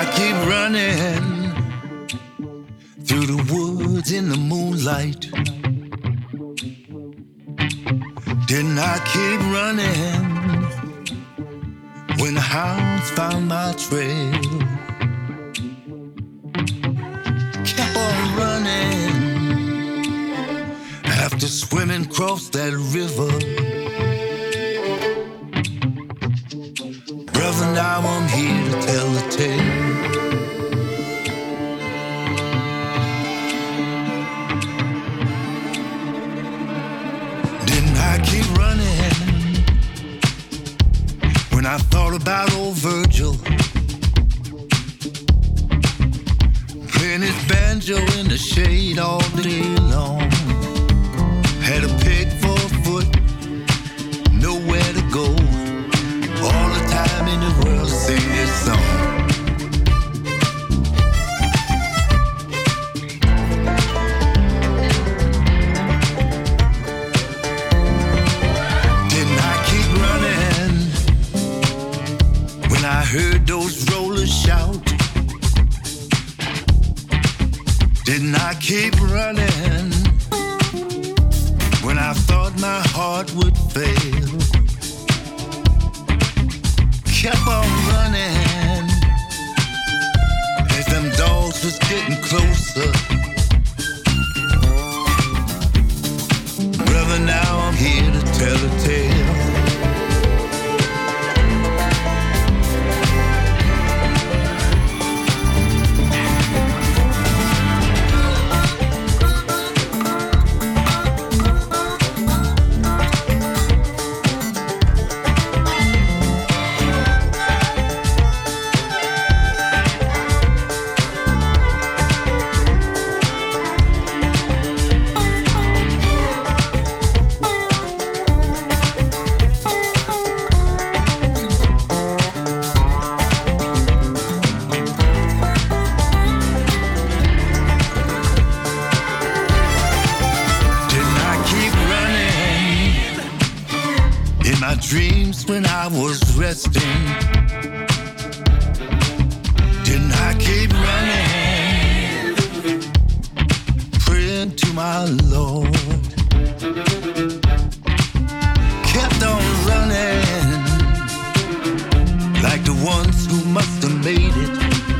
keep running through the woods in the moonlight. Didn't I keep running when the hounds found my trail? Kept on running after swimming across that river. Brother, now I'm here to tell the tale. Didn't I keep running when I thought about old Virgil playing his banjo in the shade all day long? Had a pig for a foot, nowhere to go. All the time in the world to sing this song. Didn't I keep running when I heard those rollers shout? Didn't I keep running when I thought my heart would fail? Kept on running as them dogs was getting closer. Brother, now I'm here to tell a tale. Dreams when I was resting. Didn't I keep running, praying to my Lord? Kept on running like the ones who must have made it,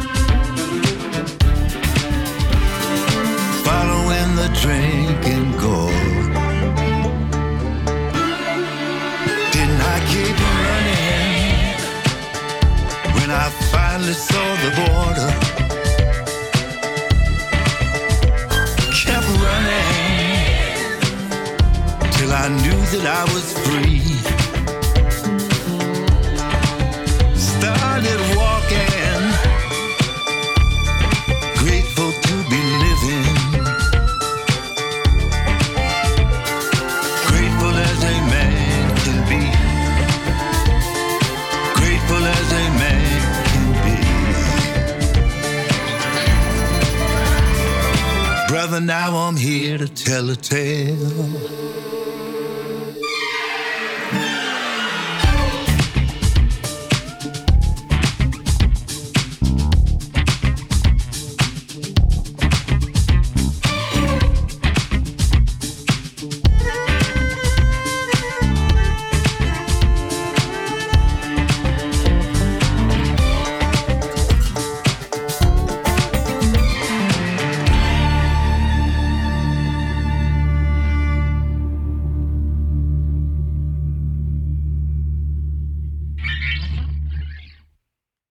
following the drinking gold. I keep running when I finally saw the border. Kept running till I knew that I was free. Started walking, grateful to be living, grateful as a man can be. As a man can be. Brother, now I'm here to tell a tale.